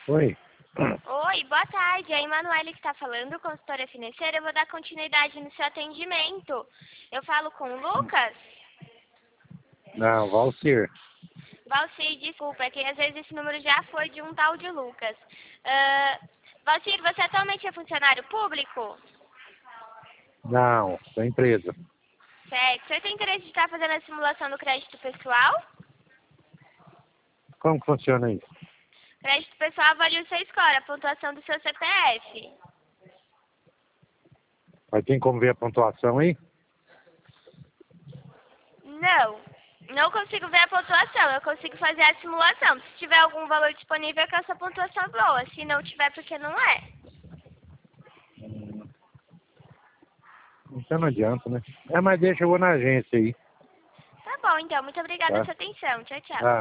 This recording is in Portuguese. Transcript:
Oi. Oi, boa tarde. É a Emanuele que está falando, consultora financeira. Eu vou dar continuidade no seu atendimento. Eu falo com o Lucas? Não, Valcir. Valcir, desculpa, é que às vezes esse número já foi de um tal de Lucas. Valcir, você atualmente é funcionário público? Não, da empresa. Certo. Você tem interesse de estar fazendo a simulação do crédito pessoal? Como que funciona isso? Crédito pessoal avalia o seu score, a pontuação do seu CPF. Mas tem como ver a pontuação aí? Não consigo ver a pontuação, eu consigo fazer a simulação. Se tiver algum valor disponível, é que essa pontuação é boa. Se não tiver, porque não é. Então não adianta, né? Mas deixa eu vou na agência aí. Tá bom, então. Muito obrigada Tá? pela sua atenção. Tchau, tchau. Ah.